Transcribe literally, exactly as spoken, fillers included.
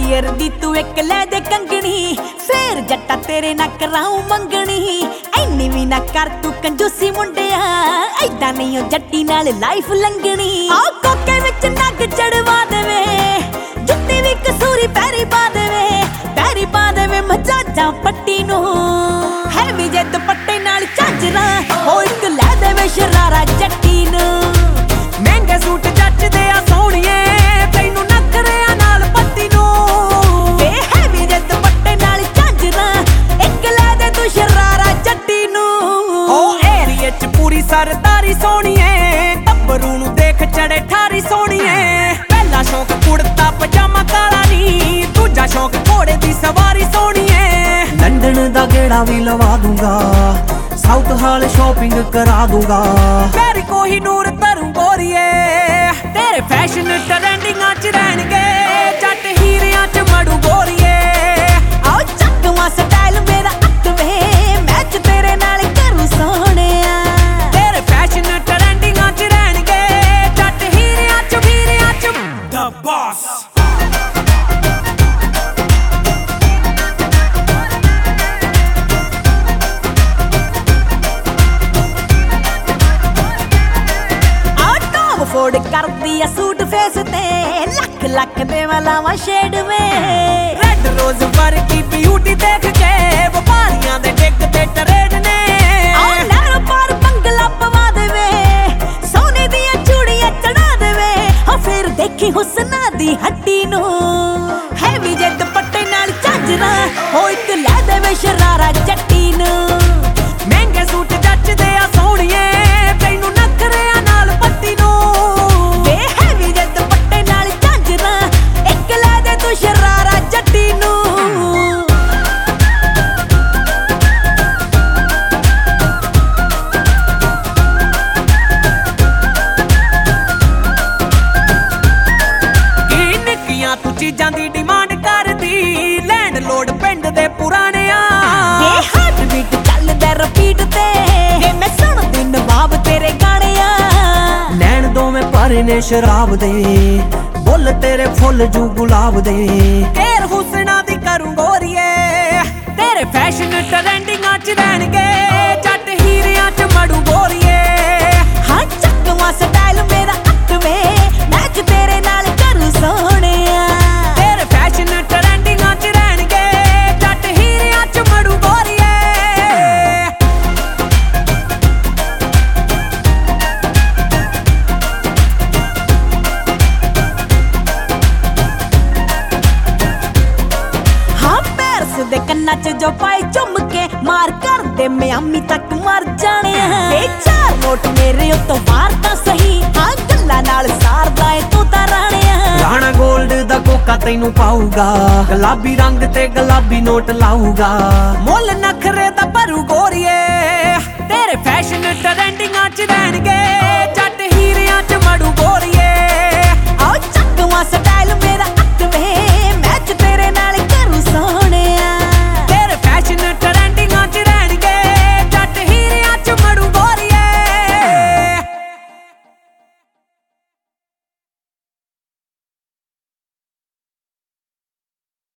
Year ਦੀ ਤੂੰ ਇੱਕ ਲੈ ਦੇ ਕੰਗਣੀ, ਫੇਰ ਜੱਟਾ ਤੇਰੇ ਨਾ ਕਰਾਉ ਮੰਗਣੀ। ਐਨੀ ਵੀ ਨਾ ਕਰ ਤੂੰ ਕੰਜੂਸੀ ਮੁੰਡਿਆ, ਐਦਾਂ ਨਹੀਂ ਉਹ ਜੱਟੀ ਨਾਲ ਲਾਈਫ ਲੰਘਣੀ। ਆ ਕੋਕੇ ਵਿੱਚ ਨੱਗ ਚੜਵਾ ਦੇਵੇ, ਜੁੱਤੀ ਵੀ ਕਸੂਰੀ ਪੈਰੀ ਪਾ ਦੇਵੇ, ਪੈਰੀ ਪਾ ਦੇਵੇ ਮਜਾਜਾਂ ਪੱਟੀ ਨੂੰ। ਹੈ ਵੀ ਜੇ ਦੁਪੱਟੇ ਨਾਲ ਝਾਂਜਰਾਂ, ਉਹ ਇੱਕ ਲੈ ਦੇਵੇ ਸ਼ਰਾਰਾ ਜੱਟੀ ਨੂੰ। ਮਹਿੰਗੇ ਸੂਟ ਜੱਚਦੇ ਆ ਸੋਹਣੀਏ, ਤੈਨੂੰ ਨਖਰਿਆਂ ਨਾਲ ਪੱਤੀ ਨੂੰ। ਏ ਹੈ ਵੀ ਜੇ ਦੁਪੱਟੇ ਨਾਲ ਝਾਂਜਰਾਂ, ਇੱਕ ਲੈ ਦੇ ਤੂੰ ਸ਼ਰਾਰਾ ਜੱਟੀ ਨੂੰ। ਉਹ ਏਰੀਏ ਚ ਪੂਰੀ ਸਰਦਾਰੀ ਸੋਹਣੀਏ, ਟੱਬਰੂ ਨੂੰ ਦੇਖ ਚੜੇ ਠਾਰੀ ਸੋਹਣੀਏ। ਪਹਿਲਾ ਸ਼ੌਕ ਕੁੜਤਾ ਪਜਾਮਾ ਕਾਲਾ ਨੀ, ਦੂਜਾ ਸ਼ੌਕ ਘੋੜੇ ਦੀ ਸਵਾਰੀ ਸੋਹਣੀਏ। ਲੰਡਨ ਦਾ ਗੇੜਾ ਵੀ ਲਵਾ ਦੂੰਗਾ, ਸਾਊਥ ਹਾਲ ਸ਼ਾਪਿੰਗ ਕਰਾ ਦੂੰਗਾ। ਮੇਰੀ ਕੋਹੀਨੂਰ ਤਰੂੰ ਗੋਰੀਏ, ਤੇਰੇ ਫੈਸ਼ਨ ਟਰੈਂਡਿੰਗਾਂ ਚ ਰਹਿਣਗੇ, ਜੱਟ ਹੀਰਿਆਂ ਚ ਮੜੂ ਗੋਰੀਏ। ਆਓ ਚੱਕਵਾ ਸਟਾਈਲ ਮੇਰਾ ਅੱਤਵੇ, ਮੈਚ ਤੇਰੇ ਨਾਲ ਕਰੂ ਸੋਹਣਿਆ। ਤੇਰੇ ਫੈਸ਼ਨ ਟਰੈਂਡਿੰਗਾਂ ਚ ਰਹਿਣਗੇ, ਜੱਟ ਹੀਰਿਆਂ ਚ ਵੀਰਿਆਂ ਚ ਦ ਬੌਸ। ਫੋੜ ਕਰਦੀ ਆ ਸੂਟ ਫੇਸ ਤੇ, ਲੱਖ ਲੱਖ ਦੇ ਵਾਲਾਵਾਂ ਸ਼ੇਡ ਵੇ। ਰੈਡ ਰੋਜ਼ ਵਰਗੀ ਬਿਊਟੀ ਦੇਖ ਕੇ, ਵਪਾਰੀਆਂ ਦੇ ਡਿੱਗ ਤੇ ਟਰੇਡ ਨੇ। ਆਹ ਨਰ ਪਰ ਬੰਗਲਾ ਪਵਾ ਦੇਵੇ, ਸੋਨੇ ਦੀਆਂ ਚੂੜੀਆਂ ਚੜਾ ਦੇਵੇ। ਹਾਂ ਫੇਰ ਦੇਖੀ ਹੁਸਨਾ ਦੀ ਹੱਟੀ ਨੂੰ, ਹੈ ਵੀ ਜੇ ਦੁਪੱਟੇ ਨਾਲ ਝਾਂਜਰਾਂ, ਉਹ ਇੱਕ ਲੈ ਦੇਵੇ ਸ਼ਰਾਰਾ ਜੱਟੀ ਨੂੰ। ਮਹਿੰਗੇ ਸੂਟ ਜੱਚਦੇ ਆ ਸੋਹਣੀਏ, ਤੈਨੂੰ ਨਖਰਿਆਂ ਨਾਲ ਪੱਟੀ ਨੂੰ। ਸ਼ਰਾਰਾ ਜੱਟੀ ਨੂੰ। ਕੀ ਨਿੱਕੀਆਂ ਤੂੰ ਚੀਜ਼ਾਂ ਦੀ ਡਿਮਾਂਡ ਕਰਦੀ, ਲੈਂਡ ਲੋਡ ਪਿੰਡ ਦੇ ਪੁਰਾਣਿਆਂ। ਇਹ ਹਾਰਟ ਬੀਟ ਚੱਲਦਾ ਰਿਪੀਟ ਤੇ, ਜੇ ਮੈਂ ਸੁਣਦੀ ਨਵਾਬ ਤੇਰੇ ਗਾਣਿਆਂ। ਨੈਣ ਦੋਵੇਂ ਭਰੇ ਨੇ ਸ਼ਰਾਬ ਦੇ, ਬੁੱਲ ਤੇਰੇ ਫੁੱਲ ਜੂ ਗੁਲਾਬ ਦੇ। ਤੇਰ ਹੁਸਨਾ ਦੀ ਕਰੂੰ ਗੋਰੀਏ, ਤੇਰੇ ਫੈਸ਼ਨ ਟਰੈਂਡਿੰਗਾਂ ਚ ਰਹਿਣਗੇ, ਜੱਟ ਹੀਰਿਆਂ ਚ ਮੜੂ ਗੋਰੀਏ। ਹਾਂ ਚੱਕਵਾ ਸਟਾਈਲ ਮੇਰਾ ਅੱਤਵੇ, ਮੈਚ ਤੇਰੇ ਨਾਲ ਕਰੂ ਸੋਹਣਿਆ। ਤੇਰੇ ਫੈਸ਼ਨ ਟਰੈਂਡਿੰਗਾਂ ਚ ਰਹਿਣਗੇ, ਜੱਟ ਹੀਰਿਆਂ ਚ ਮੜੂ ਗੋਰੀਏ। ਦੇ ਕੰਨਾਂ ਚ ਜੋ ਪਾਏ ਚੁੰਮ ਕੇ, ਮਾਰ ਕਰਦੇ ਮਿਆਮੀ ਤੱਕ ਮਰ ਜਾਣੇ। ਇਹ ਚਾਰ ਨੋਟ ਮੇਰੇ ਉੱਤੋਂ ਵਾਰ ਤਾਂ ਸਹੀ, ਹਾਂ ਗੱਲਾਂ ਨਾਲ ਸਾਰਦਾ ਏ ਤੂੰ ਤਾਂ ਰਾਣਿਆ। ਰਾਣਾ ਗੋਲਡ ਦਾ ਕੋਕਾ ਤੈਨੂੰ ਪਾਊਗਾ, ਗੁਲਾਬੀ ਰੰਗ ਤੇ ਗੁਲਾਬੀ ਨੋਟ ਲਾਊਗਾ। ਮੁੱਲ ਨਖਰੇ ਦਾ